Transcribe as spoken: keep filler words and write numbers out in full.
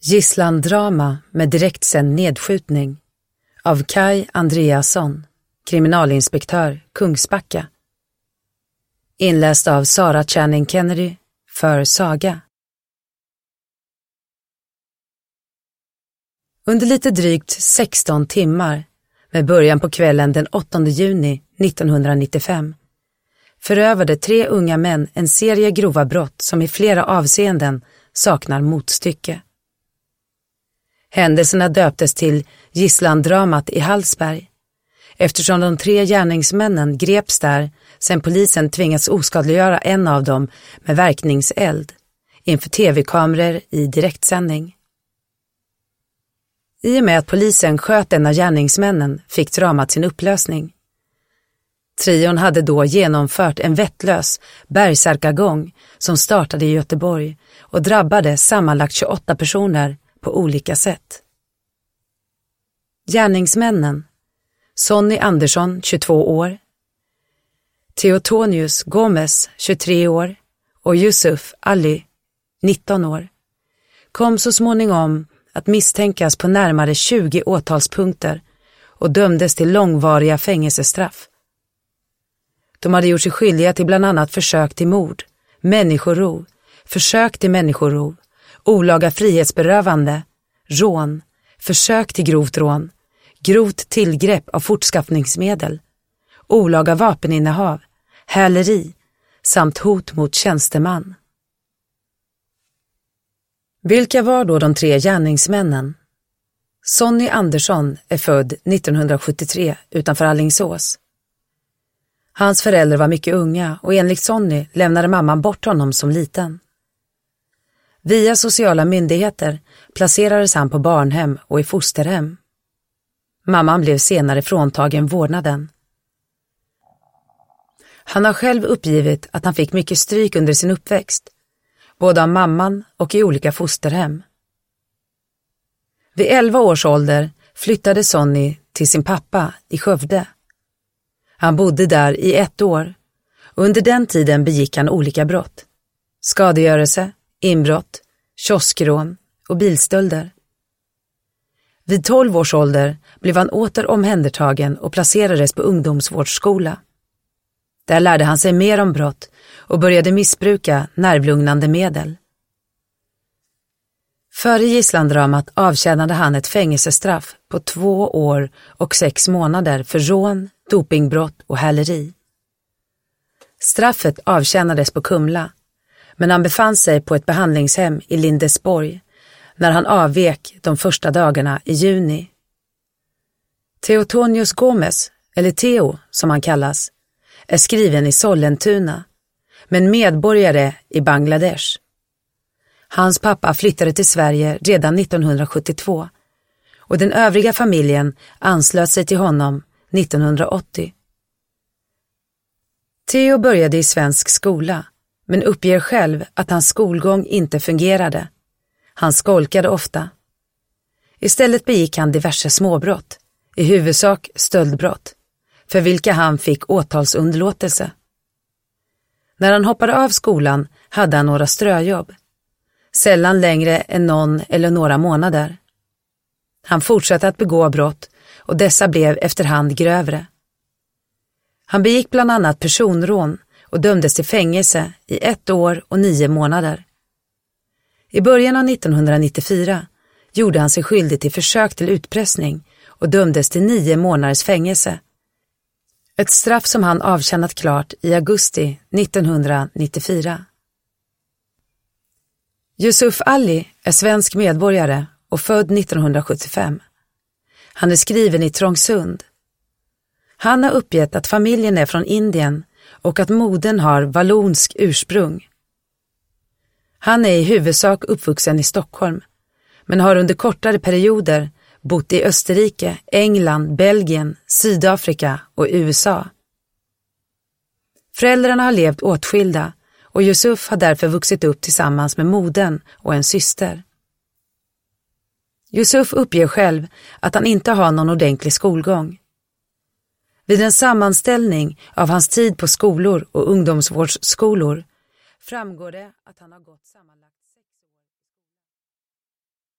Gisslandrama med direktsänd nedskjutning av Kai Andreasson, kriminalinspektör Kungsbacka. Inläst av Sara Channing Kennedy för Saga. Under lite drygt sexton timmar, med början på kvällen den åttonde juni nittonhundranittiofem, förövade tre unga män en serie grova brott som i flera avseenden saknar motstycke. Händelserna döptes till Gisslandramat i Hallsberg, eftersom de tre gärningsmännen greps där sedan polisen tvingats oskadliggöra en av dem med verkningseld inför tv-kameror i direktsändning. I och med att polisen sköt en av gärningsmännen fick dramat sin upplösning. Trion hade då genomfört en vettlös bergsärkagång som startade i Göteborg och drabbade sammanlagt tjugoåtta personer på olika sätt. Gärningsmännen: Sonny Andersson, tjugotvå år, Teotonius Gomez, tjugotre år och Yusuf Ali, nitton år, kom så småningom att misstänkas på närmare tjugo åtalspunkter och dömdes till långvariga fängelsestraff. De hade gjort sig skyldiga till bland annat försök till mord, människorov, försök till människorov, olaga frihetsberövande, rån, försök till grovt rån, grovt tillgrepp av fortskaffningsmedel, olaga vapeninnehav, häleri samt hot mot tjänsteman. Vilka var då de tre gärningsmännen? Sonny Andersson är född nittonhundrasjuttiotre utanför Alingsås. Hans föräldrar var mycket unga och enligt Sonny lämnade mamman bort honom som liten. Via sociala myndigheter placerades han på barnhem och i fosterhem. Mamman blev senare fråntagen vårdnaden. Han har själv uppgivit att han fick mycket stryk under sin uppväxt, både av mamman och i olika fosterhem. Vid elva års ålder flyttade Sonny till sin pappa i Skövde. Han bodde där i ett år och under den tiden begick han olika brott: skadegörelse, inbrott, kioskrån och bilstölder. Vid tolv års ålder blev han åter omhändertagen och placerades på ungdomsvårdsskola. Där lärde han sig mer om brott och började missbruka nervlugnande medel. Före gisslandramat avtjänade han ett fängelsestraff på två år och sex månader för rån, dopingbrott och häleri. Straffet avtjänades på Kumla, men han befann sig på ett behandlingshem i Lindesborg när han avvek de första dagarna i juni. Teotonius Gomez, eller Theo som han kallas, är skriven i Sollentuna, men medborgare i Bangladesh. Hans pappa flyttade till Sverige redan nittonhundrasjuttiotvå och den övriga familjen anslöt sig till honom nittonhundraåttio. Theo började i svensk skola, men uppger själv att hans skolgång inte fungerade. Han skolkade ofta. Istället begick han diverse småbrott, i huvudsak stöldbrott, för vilka han fick åtalsunderlåtelse. När han hoppade av skolan hade han några ströjobb, sällan längre än någon eller några månader. Han fortsatte att begå brott och dessa blev efterhand grövre. Han begick bland annat personrån och dömdes till fängelse i ett år och nio månader. I början av nittonhundranittiofyra gjorde han sig skyldig till försök till utpressning och dömdes till nio månaders fängelse. Ett straff som han avtjänat klart i augusti nittonhundranittiofyra. Yusuf Ali är svensk medborgare och född nittonhundrasjuttiofem. Han är skriven i Trångsund. Han har uppgett att familjen är från Indien och att modern har vallonsk ursprung. Han är i huvudsak uppvuxen i Stockholm, men har under kortare perioder bott i Österrike, England, Belgien, Sydafrika och U S A. Föräldrarna har levt åtskilda och Yusuf har därför vuxit upp tillsammans med modern och en syster. Yusuf uppger själv att han inte har någon ordentlig skolgång. Vid en sammanställning av hans tid på skolor och ungdomsvårdsskolor framgår det att han har gått sammanlagt